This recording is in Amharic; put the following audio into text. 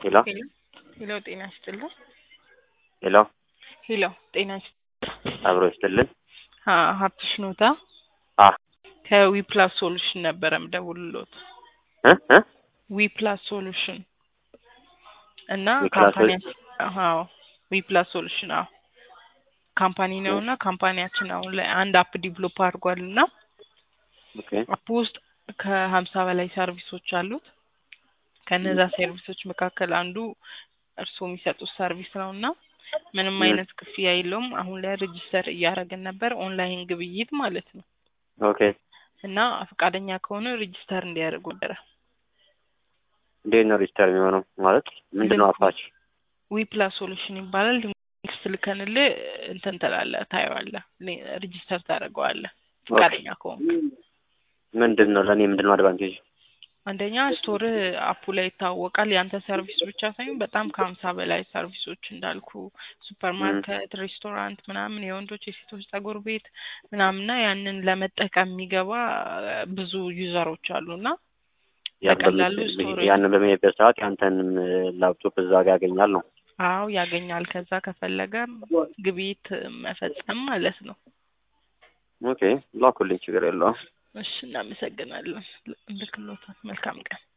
ሄሎ ሄሎ ጤና ይስጥልኝ። ሄሎ ሄሎ ጤና ይስጥልኝ። አብሮ ይስጥልን። ሀብትሽ ኖታ አ ከዊፕላስ ሶሉሽን ነበረ የምደውልልዎት። እ ዊፕላስ ሶሉሽን እና ዊፕላስ ዊፕላስ ሶሉሽን ካምፓኒ ነውና ካምፓኒያችን አሁን ላይ አንድ አፕ ዲቨሎፕ አድርጓልና ኦኬ አፕ ውስጥ ከ50 በላይ ሰርቪሶች አሉት። ከነዛ ሰርቪሶች መካከል አንዱ እርስዎ የሚሰጡት ሰርቪስ ነውና ምንም አይነት ክፍያ የለውም። አሁን ላይ ሬጂስተር እያደረግን ነበር፣ ኦንላይን ግብይት ማለት ነው። ኦኬ እና ፈቃደኛ ከሆነ ሬጂስተር እንዲያደርጉ ነበር። እንዴት ነው ሬጂስተር የሚሆነው? ማለት ምንድነው አፓች? ዊፕላስ ሶሉሽን ይባላል። ሊንክ ልከንልህ እንትን ትላለህ፣ ታየዋለህ፣ ሬጂስተር ታደርገዋለህ ፈቃደኛ ከሆንክ። ምንድነው ለኔ ምንድነው አድቫንቴጅ? አንደኛ ስቶር አፑ ላይ ይታወቃል። ያንተ ሰርቪስ ብቻ ሳይሆን በጣም ከ50 በላይ ሰርቪሶች እንዳልኩ ሱፐርማርኬት፣ ሬስቶራንት ምናምን፣ የወንዶች የሴቶች ፀጉር ቤት ምናምንና ያንን ለመጠቀም የሚገባ ብዙ ዩዘሮች አሉና በቀላሉ ስቶር ያንን በሚሄድበት ሰዓት ያንተንም ላፕቶፕ እዛ ጋር ያገኛል ነው? አዎ ያገኛል። ከዛ ከፈለገ ግብይት መፈጸም ማለት ነው። ኦኬ ላኩልኝ፣ ችግር የለውም። እሺ እናመሰግናለን። እንልክልዎታል። መልካም ቀን።